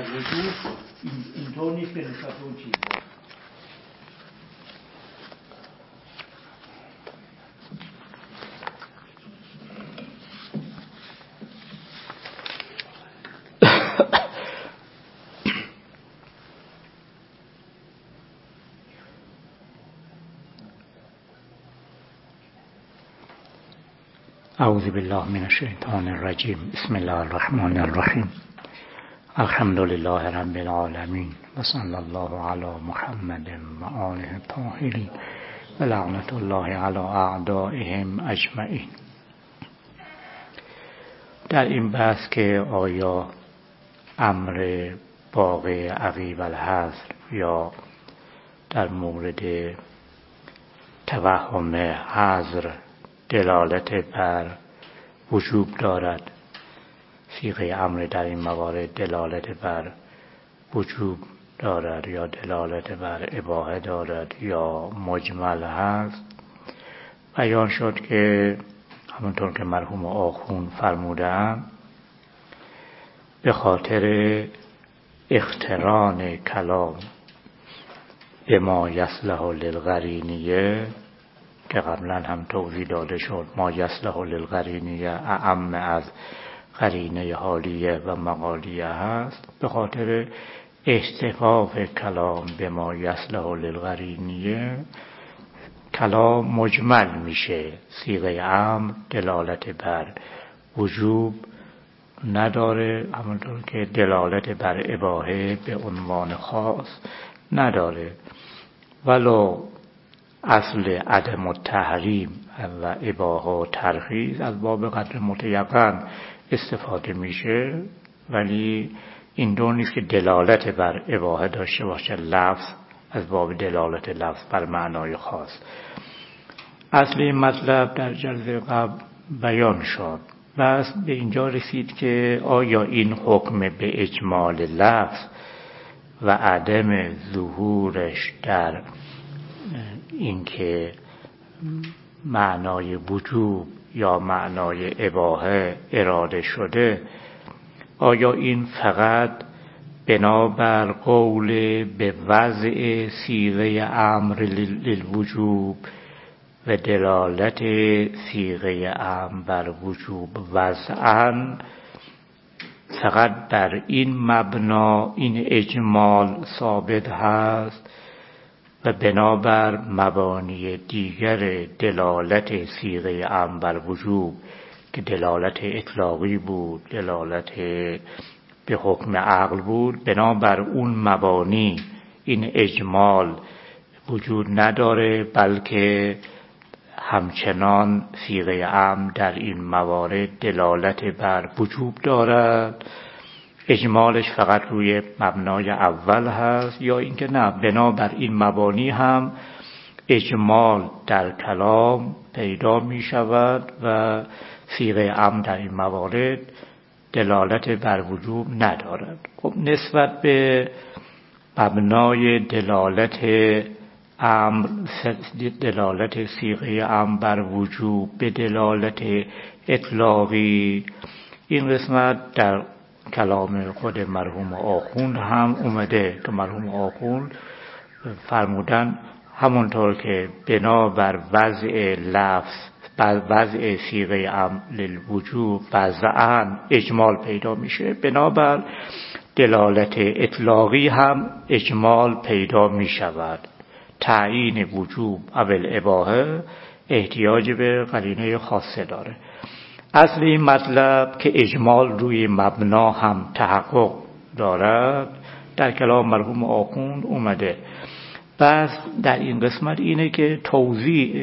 وجود اینطور نیست به نسبت اون چیزها. اعوذ بالله من الشیطان الرجیم. بسم الله الرحمن الرحیم. الحمد لله رب العالمین و صلی الله علی محمد و آله الطاهرین و لعنت الله علی اعدائهم اجمعین. در این بحث که آیا امر باقی عقیب الحصر یا در مورد توهم حظر دلالت بر وجوب دارد، صیغه امر در این موارد دلالت بر وجوب دارد یا دلالت بر اباحه دارد یا مجمل هست، بیان شد که همونطور که مرحوم آخوند فرمودند به خاطر اقتران کلام به ما یصلح للقرینیه که قبلا هم توضیح داده شد، ما یصلح للقرینیه اعم از قرینه حالیه و مقالیه هست. به خاطر احتفاظ کلام به ما یصلح للقرینیه کلام مجمل میشه، صیغه امر دلالت بر وجوب نداره، همونطور که دلالت بر اباحه به عنوان خاص نداره. ولو اصل عدم التحریم و اباحه و ترخیص از باب قدر متیقن استفاده میشه، ولی این دو نیست که دلالت بر اباحه داشته باشه لفظ از باب دلالت لفظ بر معنای خاص. اصل این مطلب در جلسه قبل بیان شد. بس به اینجا رسید که آیا این حکم به اجمال لفظ و عدم ظهورش در اینکه معنای وجوب یا معنای اباحه اراده شده، آیا این فقط بنابر قول به وضع صیغه امر للوجوب و دلالت صیغه امر بر وجوب وضعاً فقط بر این مبنا این اجمال ثابت هست و بنابر مبانی دیگر دلالت صیغه امر بر وجوب که دلالت اطلاقی بود، دلالت به حکم عقل بود، بنابر اون مبانی این اجمال وجود نداره، بلکه همچنان صیغه امر در این موارد دلالت بر وجوب دارد، اجمالش فقط روی مبنای اول هست، یا اینکه نه بنابر این مبانی هم اجمال در کلام پیدا می شود و صیغه امر در این موارد دلالت بر وجوب ندارد. خب نسبت به مبنای دلالت امر، دلالت صیغه امر بر وجوب به دلالت اطلاقی، این قسمت در کلام خود مرحوم آخوند هم اومده که مرحوم آخوند فرمودن همونطور که بنابر وضع لفظ وضع صیغه امر للوجوب وضعاً اجمال پیدا میشه، بنابر دلالت اطلاقی هم اجمال پیدا میشود. تعیین وجوب اول اباحه احتیاج به قرینه خاصه داره. اصل این مطلب که اجمال روی مبنا هم تحقق دارد در کلام مرحوم آخوند اومده. بس در این قسمت اینه که توضیح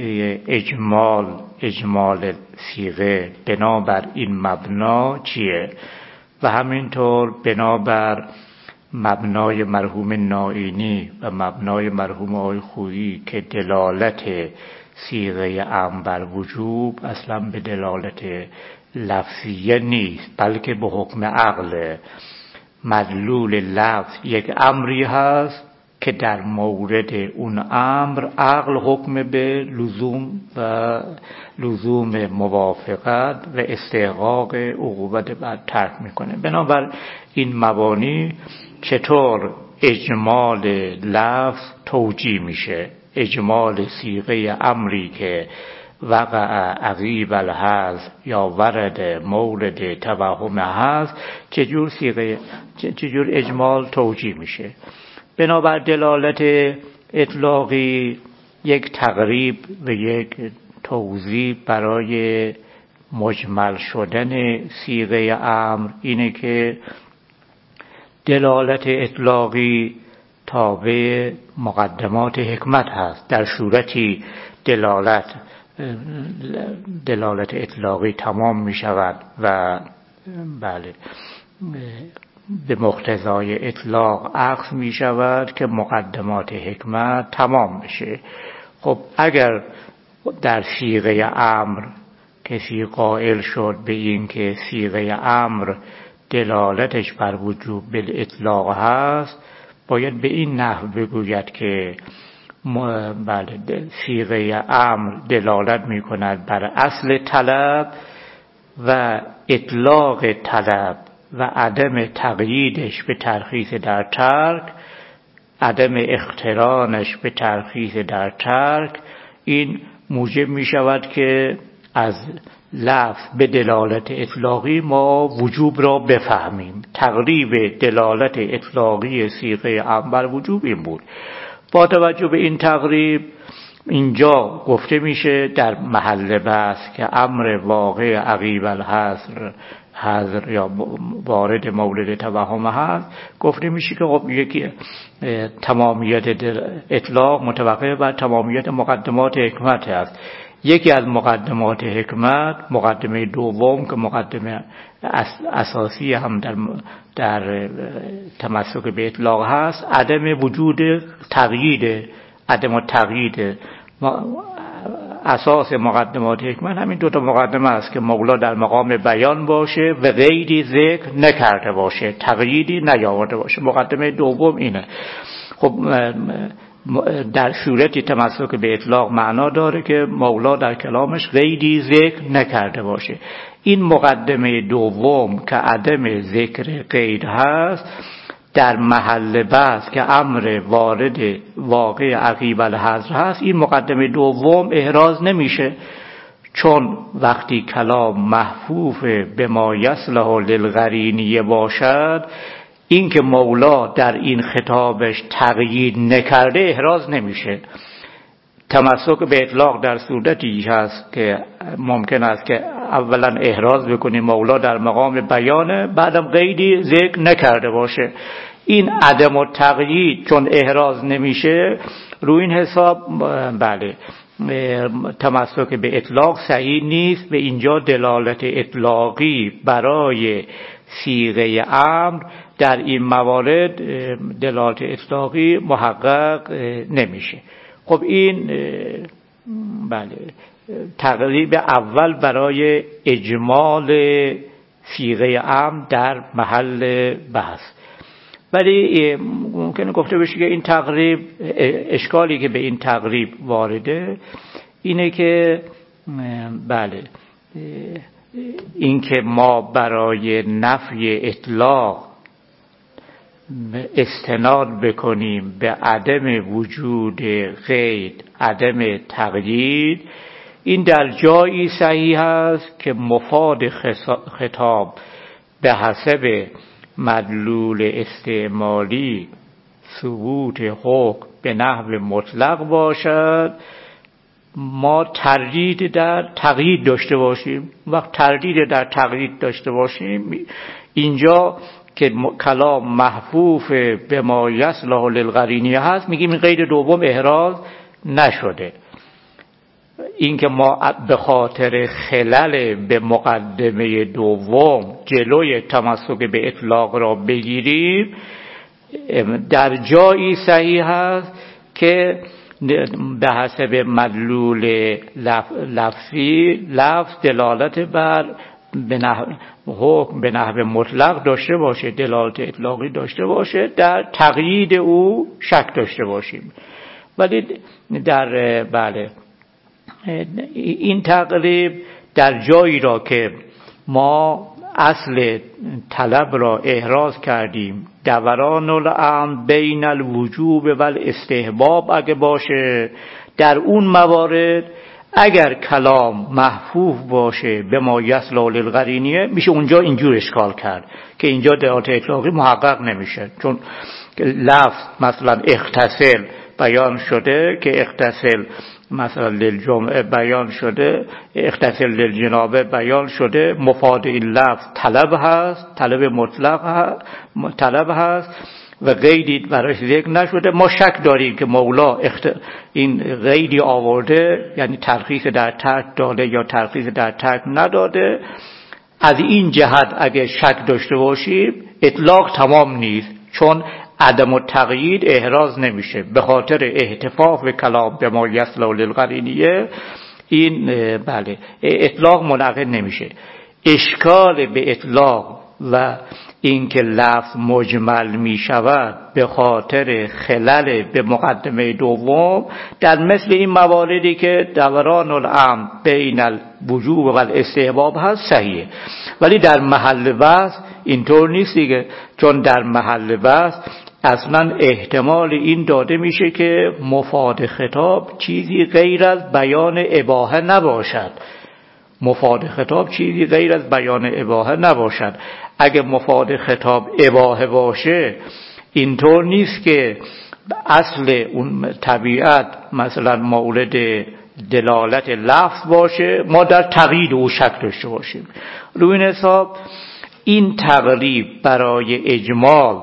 اجمال صیغه بنابر این مبنا چیه و همینطور بنابر مبنای مرحوم نائینی و مبنای مرحوم آقای خویی که دلالت صیغه امر بر وجوب اصلا به دلالت لفظیه نیست، بلکه به حکم عقل. مدلول لفظ یک امری هست که در مورد اون امر عقل حکم به لزوم موافقت و استحقاق عقوبت بر ترک میکنه. بنابر این مبانی چطور اجمال لفظ توجیه میشه، اجمال صیغه امری که وقع عقیب الحذف یا ورد مورد توهم هست چجور اجمال توجیه میشه. بنابر دلالت اطلاقی یک تقریب و یک توضیح برای مجمل شدن صیغه امر اینه که دلالت اطلاقی تابع مقدمات حکمت هست. در صورتی دلالت اطلاقی تمام می شود و بله به مقتضای اطلاق اخذ می شود که مقدمات حکمت تمام بشه. خب اگر در صیغه امر کسی قائل شد به این که صیغه امر دلالتش بر وجوب بالاطلاق هست، باید به این نحو بگوید که بله صیغه امر دلالت می کند بر اصل طلب و اطلاق طلب و عدم تقییدش به ترخیص در ترک، عدم اقترانش به ترخیص در ترک، این موجب می شود که از لفظ به دلالت اطلاقی ما وجوب را بفهمیم. تقریب دلالت اطلاقی صیغه امر بر وجوب این بود. با توجه به این تقریب اینجا گفته میشه در محل بحث که امر واقع عقیب الحذر یا وارد مورد توهم هست، گفته میشه که خب یکی تمامیت اطلاق متوقف بر تمامیت مقدمات حکمت است. یکی از مقدمات حکمت، مقدمه دوم که مقدمه اساسی هم در تمسک به اطلاق هست، عدم وجود تقیید، عدم تقیید. اساس مقدمات حکمت همین دو تا مقدمه است که مولا در مقام بیان باشه و غیری ذکر نکرده باشه، تقییدی نیاورده باشه. مقدمه دوم اینه. خب در صورتی تمسک به اطلاق معنا داره که مولا در کلامش غیری ذکر نکرده باشه. این مقدمه دوم که عدم ذکر غیر هست، در محل بحث که امر وارد واقع عقیب الحذر هست، این مقدمه دوم احراز نمیشه، چون وقتی کلام محفوف به ما یصلح للقرینیه باشد، این که مولا در این خطابش تقیید نکرده احراز نمیشه. تمسک به اطلاق در صورتی هست که ممکن است که اولا احراز بکنیم مولا در مقام بیانه، بعدم قیدی ذکر نکرده باشه. این عدم و تقیید چون احراز نمیشه، روی این حساب بله تمسک به اطلاق صحیح نیست. به اینجا دلالت اطلاقی برای صیغه امر در این موارد دلالت اطلاقی محقق نمیشه. خب این بله تقریب اول برای اجمال صیغه امر در محل بحث. ولی ممکنه گفته بشه که این تقریب، اشکالی که به این تقریب وارده اینه که بله این که ما برای نفی اطلاق استناد بکنیم به عدم وجود قید، عدم تقیید، این در جایی صحیح است که مفاد خطاب به حسب مدلول استعمالی ثبوت حکم به نحو مطلق باشد، ما تردید در تقیید داشته باشیم. وقت تردید در تقیید داشته باشیم، اینجا که کلام محفوف به ما یصلح للقرینیه هست، میگیم این قید دوم احراز نشده. این که ما به خاطر خلل به مقدمه دوم جلوی تمسک به اطلاق را بگیریم، در جایی صحیح هست که به حسب مدلول لفظی لفظ دلالت بر حکم به نحو مطلق داشته باشه، دلالت اطلاقی داشته باشه، در تقیید او شک داشته باشیم. ولی در بله این تقریب در جایی را که ما اصل طلب را احراز کردیم دوران الامر بین الوجوب و الاستحباب اگه باشه، در اون موارد اگر کلام محفوظ باشه به ما یصلح للقرینیه، میشه اونجا اینجور اشکال کرد که اینجا دلالت اطلاقی محقق نمیشه، چون لفظ مثلا اغتسل بیان شده که اغتسل مثلا للجمعه بیان شده، اغتسل للجنابه بیان شده، مفاد این لفظ طلب هست، طلب مطلق هست، طلب هست و قیدی براش ذکر نشده. ما شک داریم که مولا این قیدی آورده، یعنی ترخیص در ترک داده یا ترخیص در ترک نداده. از این جهت اگه شک داشته باشیم اطلاق تمام نیست، چون عدم التقیید احراز نمیشه به خاطر احتفاظ به کلام به ما یصلح للقرینیه. این بله اطلاق منعقد نمیشه. اشکال به اطلاق و اینکه لفظ مجمل می شود به خاطر خلل به مقدمه دوم در مثل این مواردی که دوران الامر بین الوجوب و الاستحباب هست صحیحه، ولی در محل بحث اینطور نیست دیگه، چون در محل بحث اصلا احتمال این داده میشه که مفاد خطاب چیزی غیر از بیان اباحه نباشد. مفاد خطاب چیزی غیر از بیان اباحه نباشد. اگه مفاد خطاب اباحه باشه اینطور نیست که اصل اون طبیعت مثلا مورد دلالت لفظ باشه ما در تقیید او شک داشته باشیم. روی این حساب این تقریب برای اجمال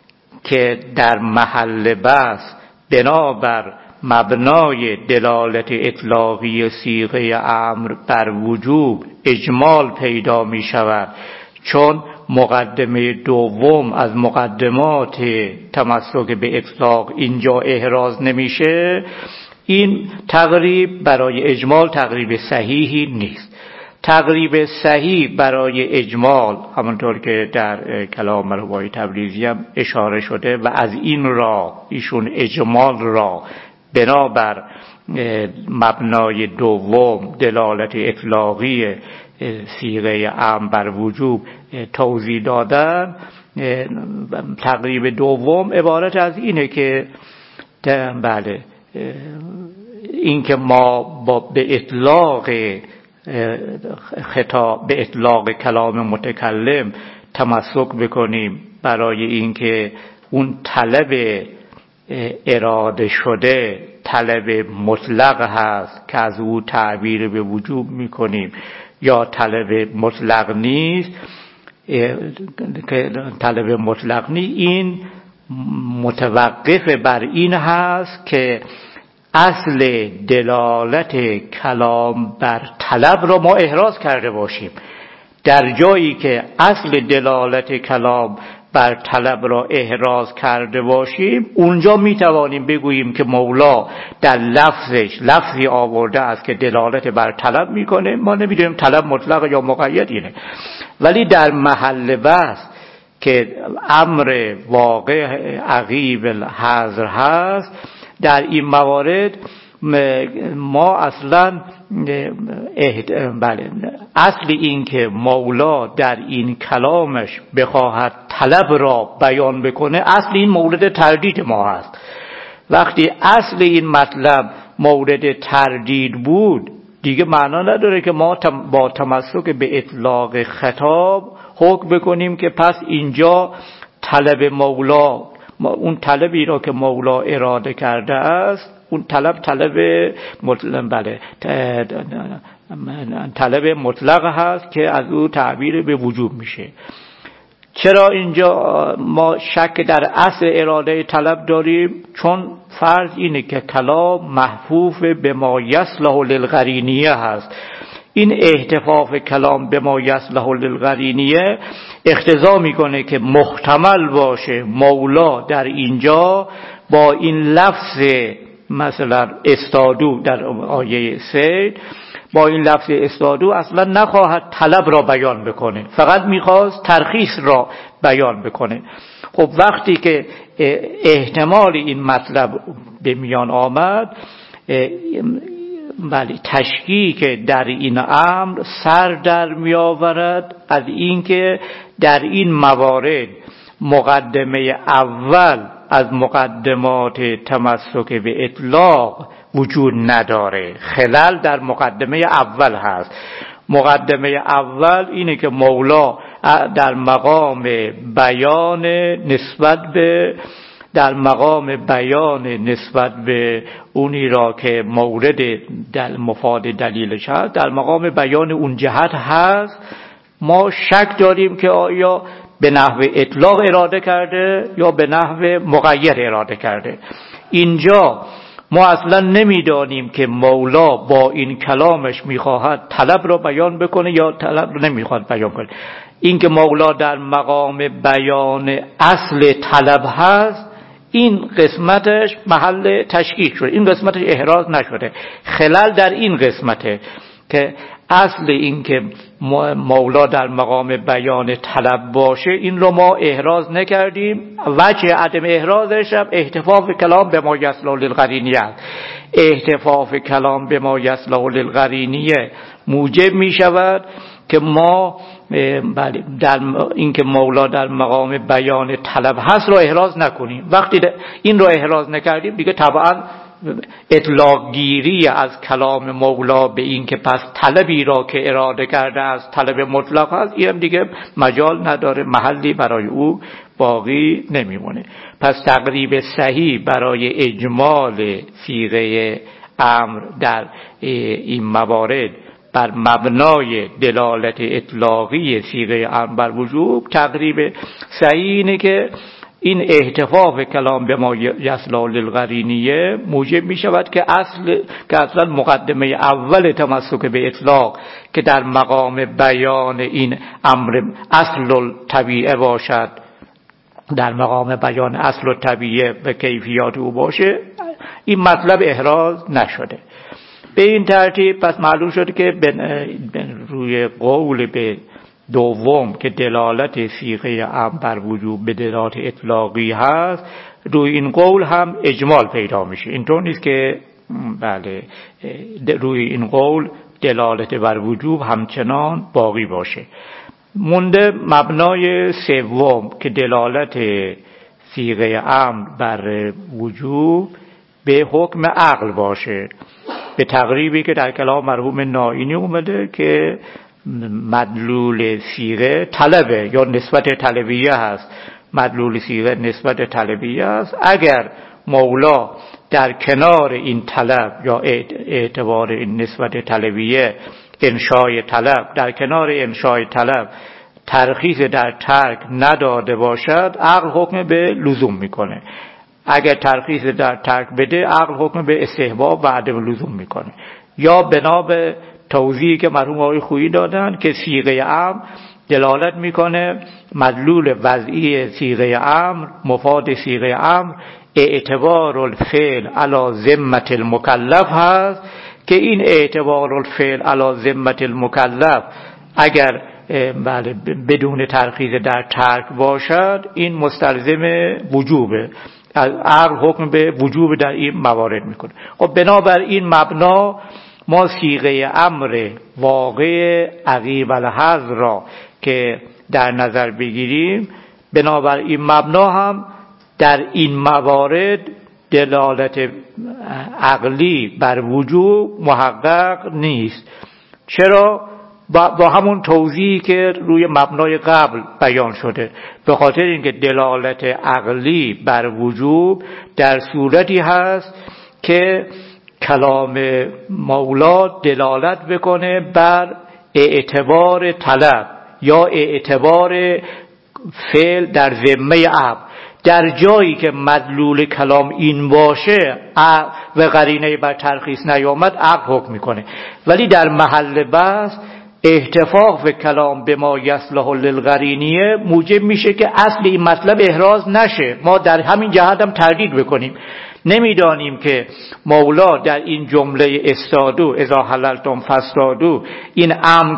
که در محل بحث بنابر مبنای دلالت اطلاقی صیغه امر بر وجوب اجمال پیدا می شود، چون مقدمه دوم از مقدمات تمسک به اطلاق اینجا احراز نمیشه. این تقریب برای اجمال تقریب صحیحی نیست. تقریب صحیح برای اجمال همونطور که در کلام مرحوم تبریزی هم اشاره شده و از این راه ایشون اجمال را بنابر مبنای دوم دلالت اطلاقی صیغه امر بر وجوب توضیح دادن. تقریب دوم عبارت از اینه که بله این که ما به اطلاق خطاب به اطلاق کلام متکلم تمسک بکنیم برای اینکه اون طلب اراده شده طلب مطلق هست که از او تعبیر به وجوب میکنیم یا طلب مطلق نیست که طلب مطلق نیست، این متوقف بر این هست که اصل دلالت کلام بر طلب را ما احراز کرده باشیم. در جایی که اصل دلالت کلام بر طلب را احراز کرده باشیم اونجا میتوانیم بگوییم که مولا در لفظش لفظی آورده است که دلالت بر طلب میکنه، ما نمیدونیم طلب مطلق یا مقید اینه. ولی در محل بحث که امر واقع عقیب الحظر هست، در این موارد ما اصلا بله اصل این که مولا در این کلامش بخواهد طلب را بیان بکنه اصل این مورد تردید ما هست. وقتی اصل این مطلب مورد تردید بود دیگه معنا نداره که ما با تمسک به اطلاق خطاب حکم بکنیم که پس اینجا طلب مولا اون طلبی را که مولا اراده کرده است اون طلب مطلق بله طلب مطلق هست که از او تعبیر به وجوب میشه. چرا اینجا ما شک در اصل اراده طلب داریم؟ چون فرض اینه که کلام محفوظ به ما یصلح للقرینیه هست. این احتفاظ کلام به ما یصلح للقرینیه اقتضا میکنه که محتمل باشه مولا در اینجا با این لفظ مثلا استادو در آیه 3 با این لفظ استادو اصلا نخواهد طلب را بیان بکنه، فقط میخواست ترخیص را بیان بکنه. خب وقتی که احتمال این مطلب به میان آمد بله تشکیک در این امر سر در می آورد از اینکه در این موارد مقدمه اول از مقدمات تمسک به اطلاق وجود نداره. خلل در مقدمه اول هست. مقدمه اول اینه که مولا در مقام بیان نسبت به اونی را که مورد مفاد دلیلش هست، در مقام بیان اون جهت هست. ما شک داریم که آیا به نحو اطلاق اراده کرده یا به نحو مقید اراده کرده. اینجا ما اصلا نمیدانیم که مولا با این کلامش میخواهد طلب را بیان بکنه یا طلب را نمیخواد بیان کنه. این که مولا در مقام بیان اصل طلب هست، این قسمتش محل تشکیک شده، این قسمتش احراز نشده. خلل در این قسمته که اصل این که مولا در مقام بیان طلب باشه، این رو ما احراز نکردیم. وجه عدم احرازش هم احتفاف کلام به ما یصلح للقرینیه. احتفاف کلام به ما یصلح للقرینیه موجب می شود که ما در این که مولا در مقام بیان طلب هست رو احراز نکنیم. وقتی این رو احراز نکردیم دیگه طبعا اطلاق گیری از کلام مولا به این که پس طلبی را که اراده کرده است طلب مطلق هست، این هم دیگه مجال نداره، محلی برای او باقی نمیمونه. پس تقریب صحیح برای اجمال صیغه امر در این موارد بر مبنای دلالت اطلاقی صیغه امر بر وجوب، تقریب صحیح اینه که این احتفاف کلام به ما یصلح للقرینیه موجب می شود که اصلا مقدمه اول تمسک به اطلاق که در مقام بیان این امر اصل طبیعه باشد، در مقام بیان اصل طبیعه و کیفیات او باشه، این مطلب احراز نشده. به این ترتیب پس معلوم شده که روی قول به دوم که دلالت صیغه امر بر وجوب به دلالت اطلاقی هست، روی این قول هم اجمال پیدا میشه. اینطور نیست که بله روی این قول دلالت بر وجوب همچنان باقی باشه. مونده مبنای سوم که دلالت صیغه امر بر وجوب به حکم عقل باشه، به تقریبی که در کلام مرحوم نائینی اومده که مدلول صیغه طلبه یا نسبت طلبیه هست. مدلول صیغه نسبت طلبیه هست. اگر مولا در کنار این طلب یا اعتبار این نسبت طلبیه انشای طلب، در کنار انشای طلب ترخیص در ترک نداده باشد، عقل حکم به لزوم میکنه. اگر ترخیص در ترک بده، عقل حکم به استحباب و عدم لزوم میکنه. یا بنا به توضیحی که مرحوم آقای خویی دادن که صیغه امر دلالت میکنه، مدلول وضعی صیغه امر، مفاد صیغه امر اعتبار الفعل علی ذمة المکلف هست که این اعتبار الفعل علی ذمة المکلف اگر بدون ترخیص در ترک باشد، این مستلزم وجوبه. عقل حکم به وجوب در این موارد میکنه. خب بنابر این مبنا ما صیغه امر واقع عقیب الحظ را که در نظر بگیریم، بنابر این مبنا هم در این موارد دلالت عقلی بر وجوب محقق نیست. چرا؟ با همون توضیحی که روی مبنای قبل بیان شده، به خاطر اینکه دلالت عقلی بر وجوب در صورتی هست که کلام مولا دلالت بکنه بر اعتبار طلب یا اعتبار فعل در ذمه عبد. در جایی که مدلول کلام این باشه و قرینه بر ترخیص نیامد، عقل حکم میکنه. ولی در محل بحث احتفاف کلام به ما یصلح للقرینیه موجب میشه که اصل این مطلب احراز نشه. ما در همین جهت هم تردید بکنیم. نمیدانیم که مولا در این جمله استادو اذا حللتم فاصطادوا این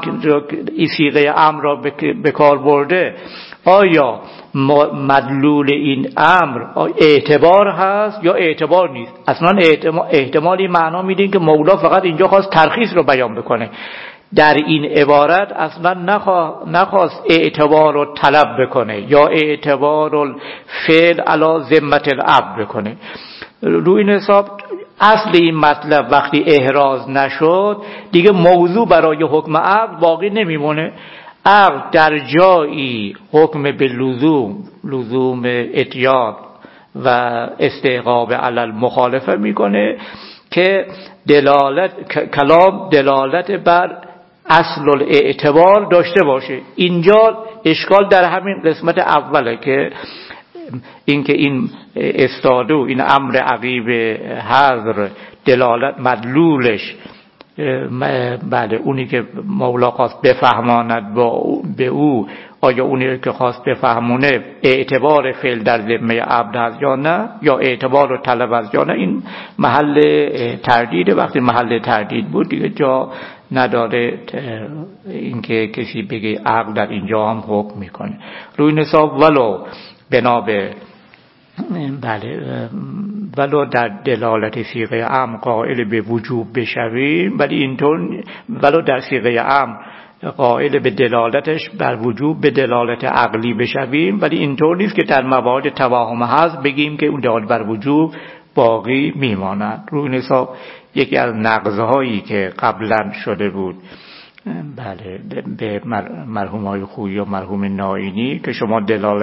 صیغه امر را به کار برده، آیا مدلول این امر اعتبار هست یا اعتبار نیست. اصلا احتمالی معنا میدین که مولا فقط اینجا خواست ترخیص رو بیان بکنه. در این عبارت اصلا نخواست اعتبار رو طلب بکنه یا اعتبار الفعل علی ذمت العبد بکنه. روی این حساب اصل این مطلب وقتی احراز نشد دیگه موضوع برای حکم عقد باقی نمیمونه. عقد در جایی حکم به لزوم اتیان و استحقاق علی المخالفه میکنه که کلام دلالت بر اصل الاعتبار داشته باشه. اینجا اشکال در همین قسمت اوله که اینکه این استاده و این امر عقیب حذر دلالت مدلولش بله اونی که مولا خواست بفهماند به او آیا اونی که خواست بفهمونه اعتبار فعل در ذمه عبد هست یا نه یا اعتبار رو طلب است یا نه، این محل تردیده. وقتی محل تردید بود دیگه جا نداره اینکه کسی بگه عقل در اینجا هم حکم میکنه. روی نصاب ولو بنابه بله ولو در دلالت صیغه امر قائل به وجوب بشویم، ولی اینطور ولو در صیغه امر قائل به دلالتش بر وجوب به دلالت عقلی بشویم، ولی اینطور نیست که در موارد توهم هست بگیم که اون دلالت بر وجوب باقی میماند. روی حساب یکی از نقض‌هایی که قبلا شده بود بله به مرحومای خویی و مرحوم نائینی که شما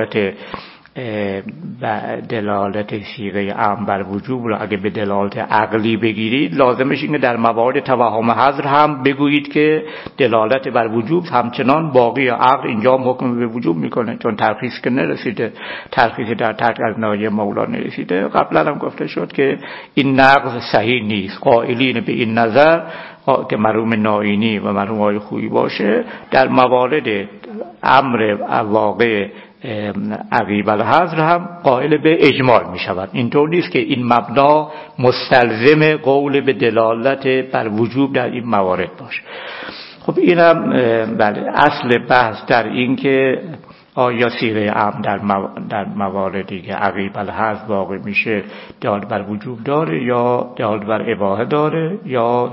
دلالت صیغه امر بر وجوب رو اگه به دلالت عقلی بگیرید لازمش اینه در موارد توهم حذر هم بگویید که دلالت بر وجوب همچنان باقی، عقل اینجا هم حکم به وجوب میکنه چون ترخیص که نرسیده، ترخیص در ترک از نایه مولا نرسیده. قبلا هم گفته شد که این نقض صحیح نیست. قائلین به این نظر که مرحوم نائینی و مرحوم آقای خویی باشه در موارد امر واقع عقیب الحذر هم قائل به اجمال می شود. اینطور نیست که این مبنا مستلزم قول به دلالت بر وجوب در این موارد باشه. خب اینم بله اصل بحث در این که آیا صیغه امر در مواردی که عقیب الحذر واقع میشه دلالت بر وجوب داره یا دلالت بر اباحه داره یا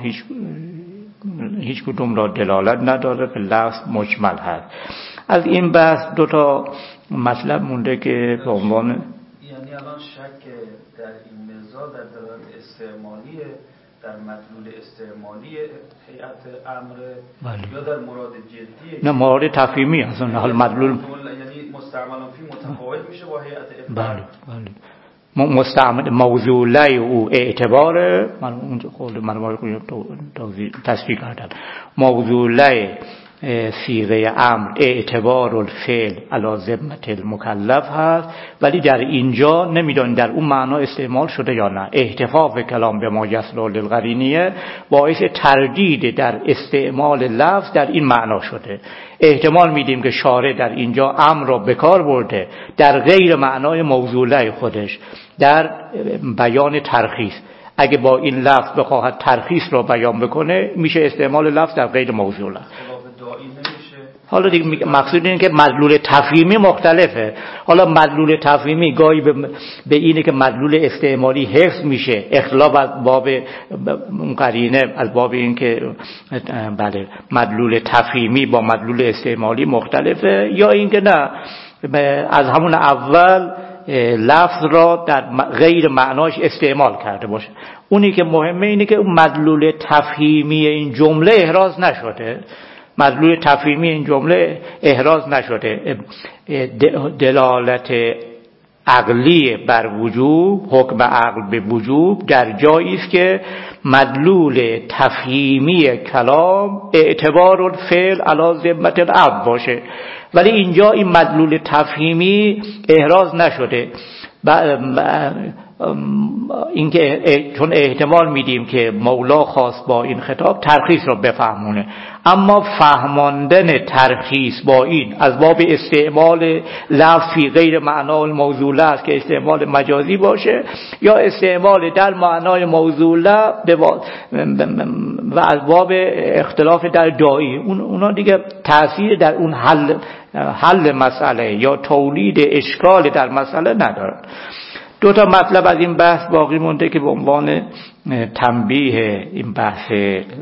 هیچ کدوم را دلالت نداره، به لفظ مجمل هست. از این بحث دو تا مطلب مونده که به عنوان یعنی الان شک در این نزاع در دلالت استعمالیه، در مدلول استعمالی هیئت امر یا در مراد جدیه؟ نه مراد تفهیمی هست. حال مدلول یعنی مستعمل فی متفاوت میشه با هیئت افعال. بله مستعمل موضوعی او اعتبار من اونجا خود مرمای تصفیه کردن موضوعی صیغه امر اعتبار الفعل علی ذمت المکلف هست، ولی در اینجا نمیدونیم در اون معنا استعمال شده یا نه. احتفاظ کلام به ما یصلح للقرینیه باعث تردید در استعمال لفظ در این معنا شده. احتمال میدیم که شارع در اینجا امر را به کار برده در غیر معنای موضوعی خودش در بیان ترخیص. اگه با این لفظ بخواهد ترخیص را بیان بکنه میشه استعمال لفظ در غیر موضوعی. حالا دیگه مقصود اینه که مدلول تفهیمی مختلفه. حالا مدلول تفهیمی گاهی به اینه که مدلول استعمالی حفظ میشه، اختلاف از باب اون قرینه از باب این که بله مدلول تفهیمی با مدلول استعمالی مختلفه، یا اینکه نه از همون اول لفظ را در غیر معناش استعمال کرده باشه. اونی که مهمه اینه که اون مدلول تفهیمی این جمله احراز نشده. مدلول تفهیمی این جمله احراز نشده. دلالت عقلی بر وجوب، حکم عقل به وجوب در جایی است که مدلول تفهیمی کلام اعتبار الفعل علی ذمت العبد باشه، ولی اینجا این مدلول تفهیمی احراز نشده. اینکه چون احتمال میدیم که مولا خواست با این خطاب ترخیص را بفهمونه، اما فهماندن ترخیص با این از باب استعمال لفظی غیر معنای موضوعه است که استعمال مجازی باشه یا استعمال در معنای موضوعه و از باب اختلاف در داعی، اونا دیگه تأثیر در اون حل مسئله یا تولید اشکال در مسئله ندارن. دو تا مطلب از این بحث باقی مونده که به عنوان تنبیه این بحث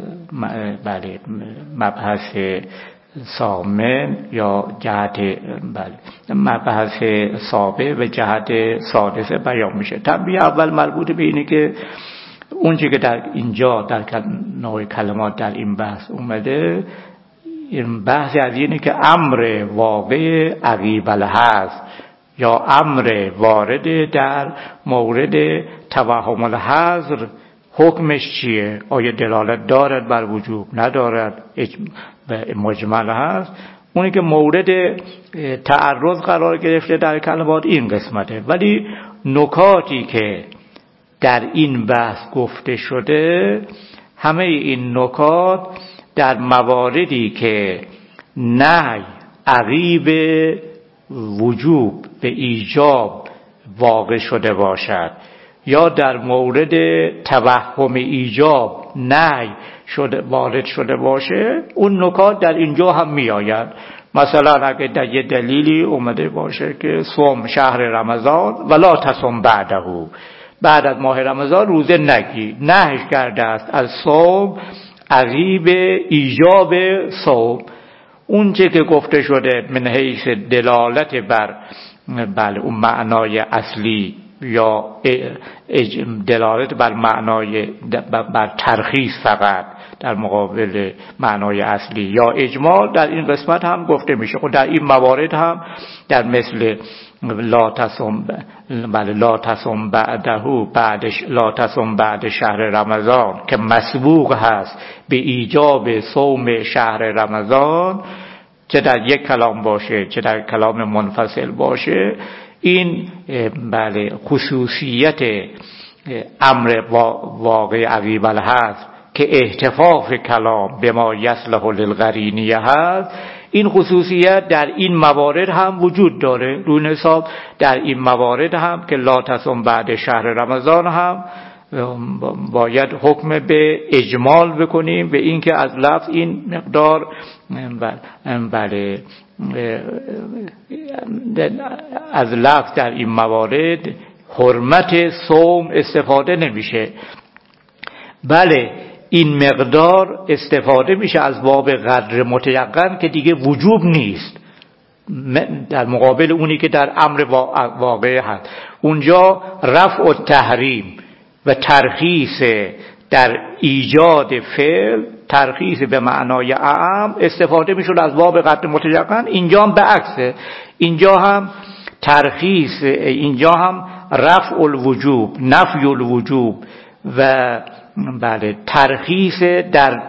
مبحث ثامن یا جهت مبحث سابع و جهت سادسه بیان میشه. تنبیه اول مربوط به اینه که اون چیزی که در اینجا در نوع کلمات در این بحث اومده، این بحث از اینه که امر واقع عقیب الحظ یا امر وارد در مورد توهم الحظر حکمش چیه؟ آیا دلالت دارد بر وجوب، ندارد، مجمل هست؟ اونی که مورد تعرض قرار گرفته در کلمات این قسمته. ولی نکاتی که در این بحث گفته شده، همه این نکات در مواردی که نهی عقیب وجوب به ایجاب واقع شده باشد یا در مورد توهم ایجاب نهی شده وارد شده باشه، اون نکات در اینجا هم می آید. مثلا اگه در یه دلیلی اومده باشه که صوم شهر رمضان ولا تصم بعده، بعد از ماه رمضان روزه نگی، نهی کرده است از صوم عقیب ایجاب صوم. اون چه که گفته شده من حیث دلالت بر اون معنای اصلی یا دلالت بر معنای بر ترخیص فقط در مقابل معنای اصلی یا اجمال، در این قسمت هم گفته میشه. خب در این موارد هم در مثل لا تصم بعد شهر رمضان که مسبوق هست به ایجاب صوم شهر رمضان، چه در یک کلام باشه چه در کلام منفصل باشه، این خصوصیت امر واقع عقیب الحظر که احتفاف کلام به ما یصلح للقرینیه هست، این خصوصیت در این موارد هم وجود داره. روی حساب در این موارد هم که لا تصم بعد شهر رمضان هم باید حکم به اجمال بکنیم به این که از لفظ این مقدار از لفظ در این موارد حرمت صوم استفاده نمیشه. بله این مقدار استفاده میشه از باب قدر متیقن که دیگه وجوب نیست، در مقابل اونی که در امر واقع هست. اونجا رفع التحریم و ترخیص در ایجاد فعل، ترخیص به معنای اعم استفاده میشود از باب قدر متیقن. اینجا هم به عکسه، اینجا هم ترخیص، اینجا هم رفع الوجوب، نفی الوجوب و ترخیص در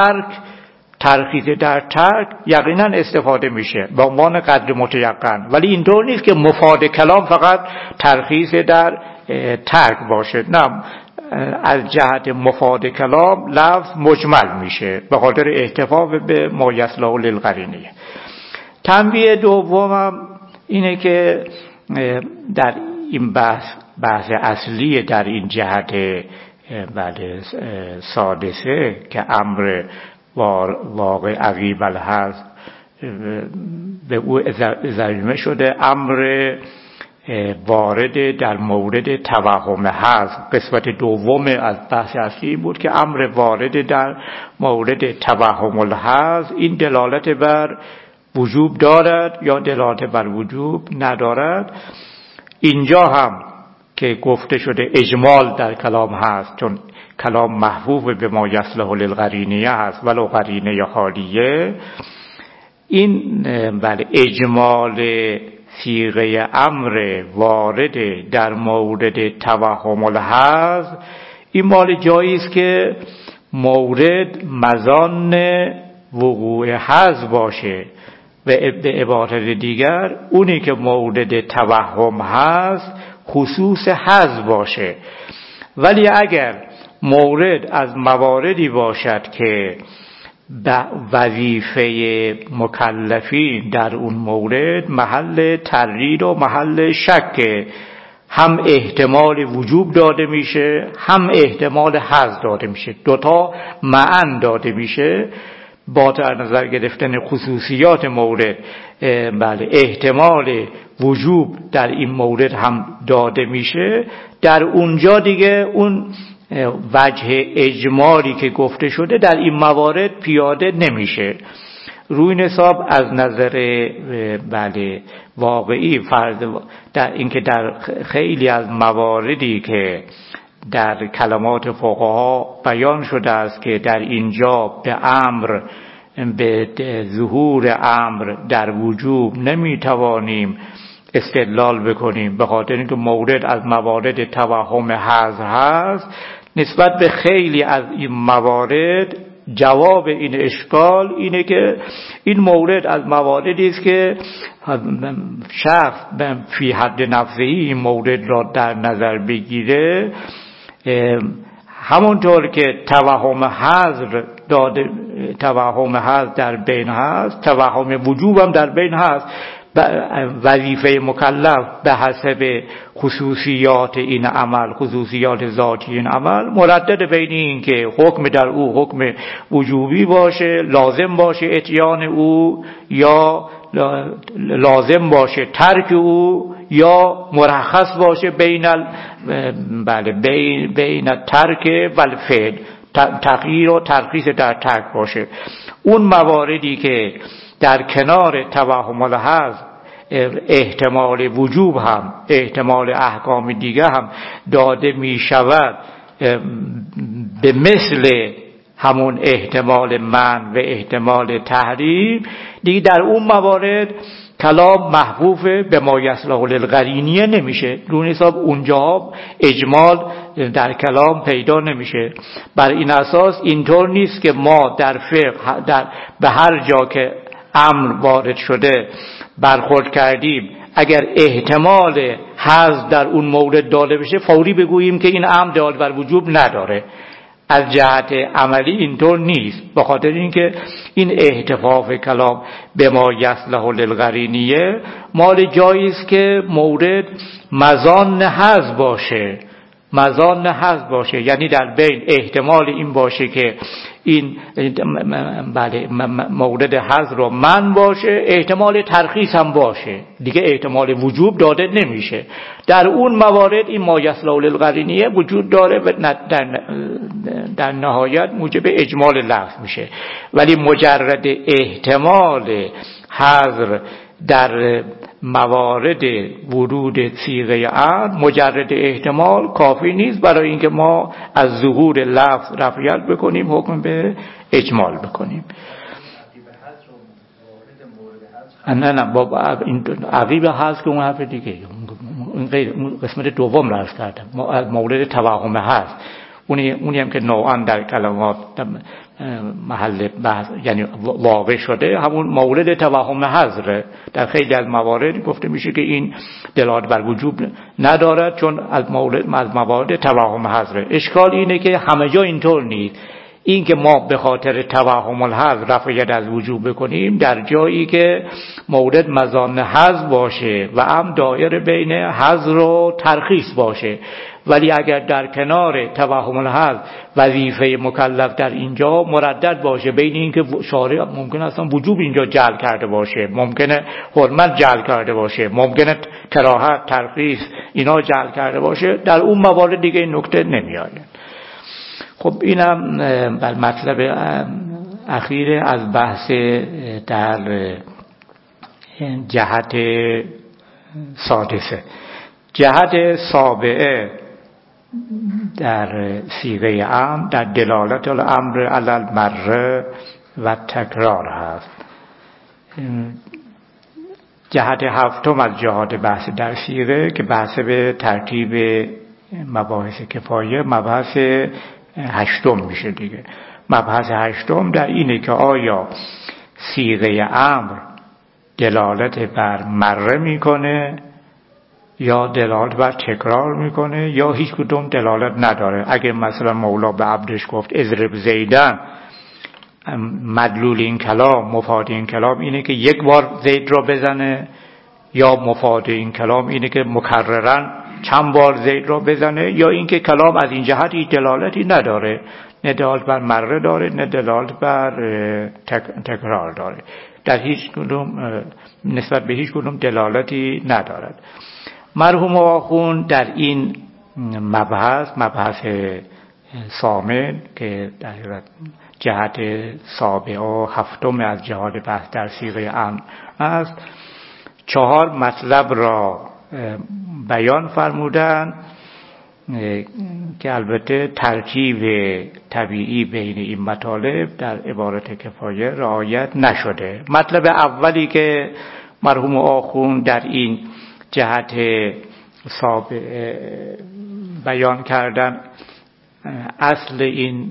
ترک یقینا استفاده میشه به عنوان قدر متیقن. ولی اینطور نیست که مفاد کلام فقط ترخیص در ترک باشه، نه، از جهت مفاد کلام لفظ مجمل میشه به خاطر احتفاظ به ما یصلح للقرینیه. تنبیه دومم اینه که در این بحث اصلی در این جهت سادسه که امر واقع عقیب الحظر به او ضمیمه شده، امر وارد در مورد توهم حظر. قسمت دوم از بحث اصلی بود که امر وارد در مورد توهم الحظر این دلالت بر وجوب دارد یا دلالت بر وجوب ندارد. اینجا هم که گفته شده اجمال در کلام هست، چون کلام محفوظ به ما یصلح للقرینیه هست ولو قرینه حالیه. این اجمال صیغه امر وارد در مورد توهم الحظر این مال جایی است که مورد مظان وقوع حظر باشه و به عبارت دیگر اونی که مورد توهم هست خصوص حظر باشه. ولی اگر مورد از مواردی باشد که وظیفه مکلفین در اون مورد محل تردید و محل شک، هم احتمال وجوب داده میشه هم احتمال حظر داده میشه، دوتا معن داده میشه، با در نظر گرفتن خصوصیات مورد بله احتمال وجوب در این مورد هم داده میشه، در اونجا دیگه اون وجه اجمالی که گفته شده در این موارد پیاده نمیشه. روی حساب از نظر بله واقعی فرض در اینکه در خیلی از مواردی که در کلمات فقها بیان شده است که در اینجا به ظهور امر در وجوب نمیتوانیم استدلال بکنیم، به خاطر اینکه مورد از موارد توهم حذر هست. نسبت به خیلی از این موارد جواب این اشکال اینه که این مورد از مواردی است که شخص فی حد نفسه این مورد را در نظر بگیره، همونطور که توهم حذر داده، توهم حذر در بین هست، توهم وجوب هم در بین هست. وظیفه مکلف به حسب خصوصیات این عمل، خصوصیات ذاتی این عمل، مردد بین این که حکم در او حکم وجوبی باشه، لازم باشه اتیان او، یا لازم باشه ترک او، یا مرخص باشه بین ترک و الفعل، تغییر و ترخیص در ترک باشه. اون مواردی که در کنار توهم الحذر احتمال وجوب هم احتمال احکام دیگه هم داده می شود، به مثل همون احتمال منع و احتمال تحریم، دیگه در اون موارد کلام محفوف به ما یصلح للقرینیه نمیشه. روی حساب اونجا اجمال در کلام پیدا نمیشه. بر این اساس اینطور نیست که ما در فقه به هر جا که امر وارد شده برخورد کردیم، اگر احتمال حذف در اون مورد داده بشه فوری بگوییم که این امر دال بر وجوب نداره. از جهت عملی اینطور نیست، به خاطر اینکه این احتفاف کلام به ما یصلح للقرینیه مال جایی است که مورد مظان حذف باشه، مظان حذف باشه، یعنی در بین احتمال این باشه که این بله مورد حذف رو من باشه، احتمال ترخیص هم باشه، دیگه احتمال وجوب داده نمیشه. در اون موارد این ما یصلح للقرینیه وجود داره و در نهایت موجب اجمال لفظ میشه. ولی مجرد احتمال حذف در موارد ورود صیغه امر، مجرد احتمال کافی نیست برای اینکه ما از ظهور لفظ رفعیت بکنیم، حکم به اجمال بکنیم. نه با این عقیب هست که اون حرف دیگه، اون قسمت دوم رو عرض کردم، مورد توهم هست، اونی هم که نوعا در کلمات محل بحث یعنی واقع شده، همون مورد توهم حذره. در خیلی از موارد گفته میشه که این دلالت بر وجوب ندارد چون از موارد توهم حذره. اشکال اینه که همه جا اینطور نیست. این که ما به خاطر توهم الحذف رفع ید از وجوب بکنیم در جایی که مورد مظان حذف باشه و هم دایره بین حذف و ترخیص باشه. ولی اگر در کنار توهم الحذف وظیفه مکلف در اینجا مردد باشه بین این که شارع ممکن اصلا وجوب اینجا جعل کرده باشه، ممکنه حرمت جعل کرده باشه، ممکنه کراهت ترخیص اینا جعل کرده باشه، در اون موارد دیگه این نکته نمیآید. خب اینم مطلب اخیر از بحث در جهت سادسه. جهت سابعه در صیغه امر در دلالت الامر علی المره و تکرار هست. جهت هفتم از جهات بحث در صیغه که بحث به ترتیب مباحث کفایه مبحث هشتم میشه دیگه. مبحث هشتم در اینه که آیا صیغه امر دلالت بر مره میکنه یا دلالت بر تکرار میکنه یا هیچ کدوم دلالت نداره. اگه مثلا مولا به عبدش گفت اضرب زیدن، مدلول این کلام مفاد این کلام اینه که یک بار زید را بزنه، یا مفاد این کلام اینه که مکررن چند بار زید را بزنه، یا اینکه کلام از این جهت هیچ دلالتی نداره. نه دلالت بر مره داره نه دلالت بر تکرار داره، در هیچ کدوم نسبت به هیچ کدوم دلالتی ندارد. مرحوم آخوند در این مبحث ثامن که در جهت سابعه و هفتم از جهات بحث در صیغه امر است، 4 مطلب را بیان فرمودند که البته ترکیب طبیعی بین این مطالب در عبارت کفایه رعایت نشده. مطلب اولی که مرحوم آخوند در این جهت سابعه بیان کردن، اصل این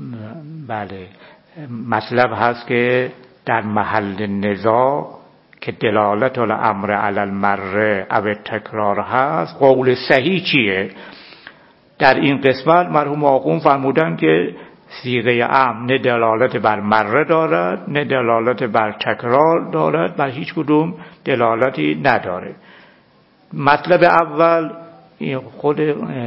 مطلب هست که در محل نزاع که دلالت الامر علی المره او تکرار هست، قول صحیح چیه؟ در این قسمت مرحوم آخوند فرمودن که صیغه امر نه دلالت بر مره دارد نه دلالت بر تکرار دارد، بر هیچ کدوم دلالتی نداره. مطلب اول خود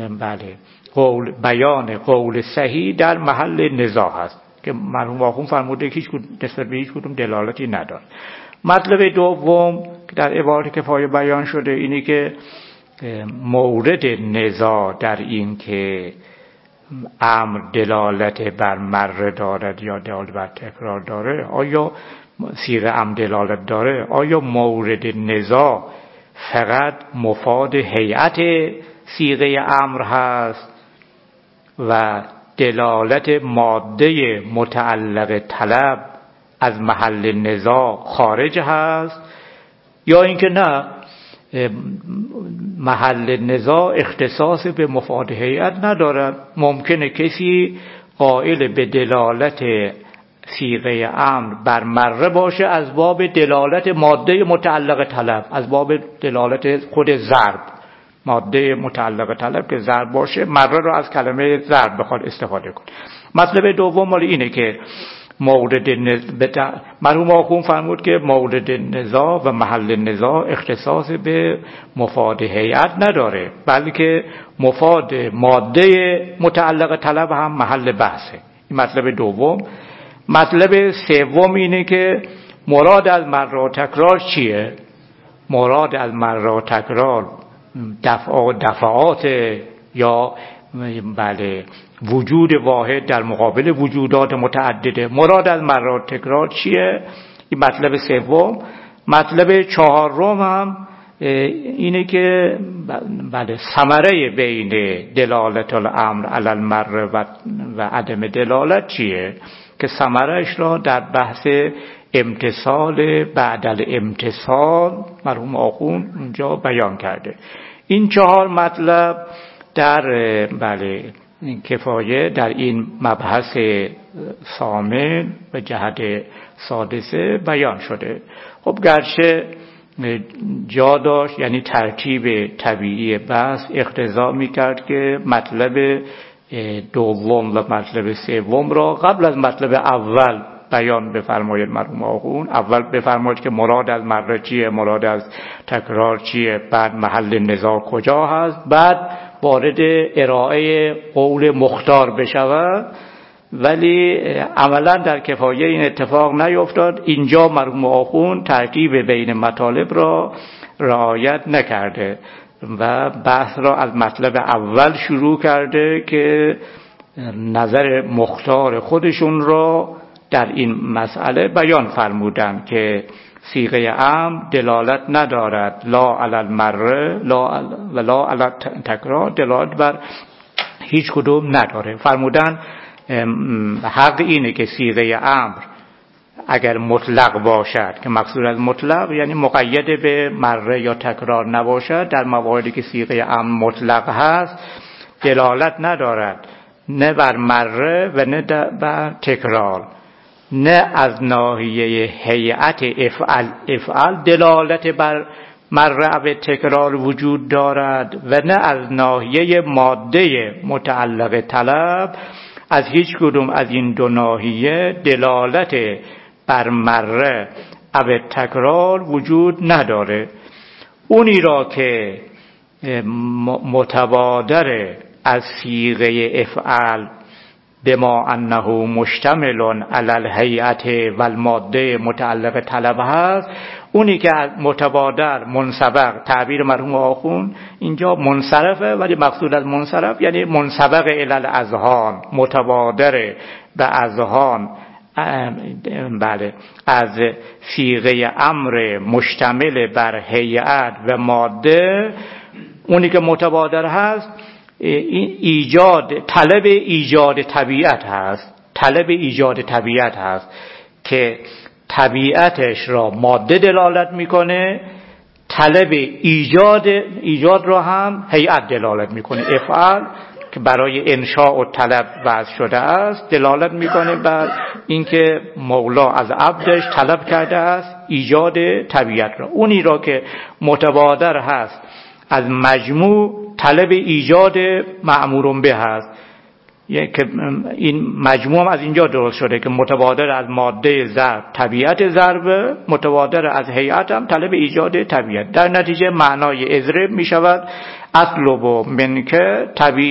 بیان قول صحیح در محل نزاع هست که مرحوم آخوند فرموده که نسبت به هیچ کدوم دلالتی نداره. مطلب دوم که در عبارت کفایه بیان شده اینه که مورد نزاع در این که امر دلالت بر مره دارد یا دلالت بر تکرار داره، آیا صیغه امر دلالت داره، آیا مورد نزاع فقط مفاد هیئت صیغه امر هست و دلالت ماده متعلق طلب از محل نزاع خارج هست، یا اینکه نه محل نزاع اختصاص به مفاد هیئت ندارد؟ ممکنه کسی قائل به دلالت صیغه امر بر مره باشه از باب دلالت ماده متعلق طلب، از باب دلالت خود ضرب، ماده متعلق طلب که ضرب باشه مره رو از کلمه ضرب بخواد استفاده کنه. مطلب دوم مال اینه که مورد مرحوم آخوند فرمود که مورد نزاع و محل نزاع اختصاص به مفاد هیئت نداره، بلکه مفاد ماده متعلق طلب هم محل بحثه. این مطلب دوم. مطلب سوم اینه که مراد از مره و تکرار چیه؟ مراد از مره و تکرار دفعات یا وجود واحد در مقابل وجودات متعدده. مراد از مره و تکرار چیه؟ این مطلب سوم. مطلب چهارم هم اینه که ثمره بین دلالت الامر علی المره و عدم دلالت چیه، که ثمرهش را در بحث امتصال بعد الامتصال مرحوم آخوند اونجا بیان کرده. این 4 مطلب در کفایه در این مبحث ثامن و جهت سادسه بیان شده. خب گرچه جا داشت، یعنی ترتیب طبیعی بحث اقتضا میکرد که مطلب دوم و مطلب سوم را قبل از مطلب اول بیان بفرماید مرحوم آخوند. اول بفرماید که مراد از مره چیه، مراد از تکرار چیه، بعد محل نزاع کجا هست، بعد وارد ارائه قول مختار بشود. ولی عملا در کفایه این اتفاق نیفتاد. اینجا مرحوم آخوند ترتیب بین مطالب را رعایت نکرده و بحث را از مطلب اول شروع کرده که نظر مختار خودشون را در این مسئله بیان فرمودند که صیغه امر دلالت ندارد، لا علی المره و لا علی تکرار، دلالت بر هیچ کدوم نداره. فرمودن حق اینه که صیغه امر اگر مطلق باشد، که مقصود از مطلق یعنی مقید به مره یا تکرار نباشد، در مواردی که صیغه امر مطلق هست دلالت ندارد نه بر مره و نه بر تکرار، نه از ناحیه هیئت افعال دلالت بر مره و تکرار وجود دارد و نه از ناحیه ماده متعلق طلب از هیچ کدوم از این دو ناحیه دلالت بر مره و تکرار وجود نداره. اونی را که متبادر از صیغه افعال بما انه مشتمل علی الهیئت و الماده متعلق طلب هست. اونی که متبادر منسبق، تعبیر مرحوم آخوند اینجا منصرفه، ولی مقصود از منصرف یعنی منسبق الی الاذهان، متبادر به اذهان، بله، از صیغه امر مشتمل بر هیئت و ماده. اونی که متبادر هست طلب ایجاد طبیعت هست، طلب ایجاد طبیعت هست که طبیعتش را ماده دلالت میکنه، طلب ایجاد را هم هیئت دلالت میکنه. افعال که برای انشاء و طلب وضع شده است دلالت میکنه بر اینکه مولا از عبدش طلب کرده است ایجاد طبیعت را. اونی را که متبادر هست از مجموع طلب ایجاد مأمور به هست، که این مجموع از اینجا درست شده که متبادر از ماده ضرب طبیعت ضرب، متبادر از هیئت هم طلب ایجاد طبیعت. در نتیجه معنای اضرب می شود اطلب منکه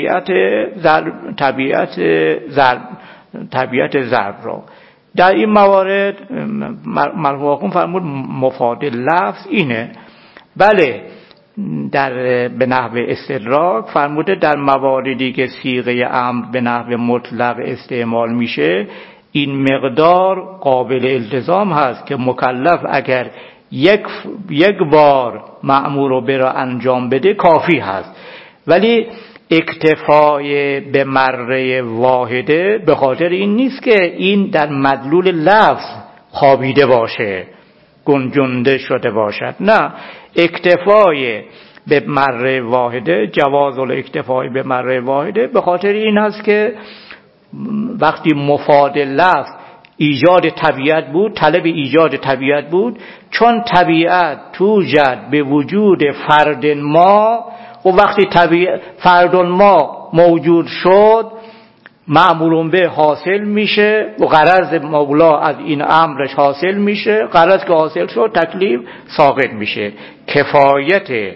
طبیعت ضرب را. در این موارد مرحوم آخوند فرمود مفاد لفظ اینه. بله، به نحو استدراک فرموده در مواردی که صیغه امر به نحو مطلق استعمال میشه این مقدار قابل التزام هست که مکلف اگر یک بار مأمور به را انجام بده کافی هست، ولی اکتفای به مره واحده به خاطر این نیست که این در مدلول لفظ خوابیده باشه، گنجنده شده باشد. نه، اکتفای به مره واحده، جواز الاکتفای به مره واحده به خاطر این است که وقتی مفاد لفظ ایجاد طبیعت بود، طلب ایجاد طبیعت بود، چون طبیعت توجد به وجود فرد ما و وقتی فرد ما موجود شد مأمور به حاصل میشه و غرض مولا از این امرش حاصل میشه. غرض که حاصل شد تکلیف ساقط میشه. کفایت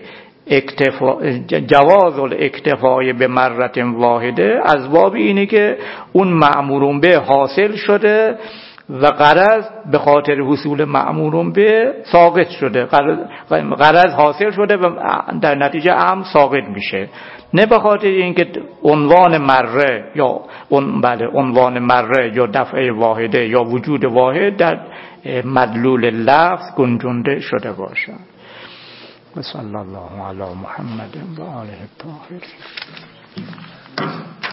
جواز الاکتفای به مرة واحده از باب اینه که اون مأمور به حاصل شده و غرض به خاطر حصول مأمور به ساقط شده، غرض حاصل شده و در نتیجه امر ساقط میشه، نه به خاطر اینکه عنوان مره یا دفعه واحده یا وجود واحد در مدلول لفظ گنجنده شده باشد. و صلی الله علی محمد و آله الطاهرین.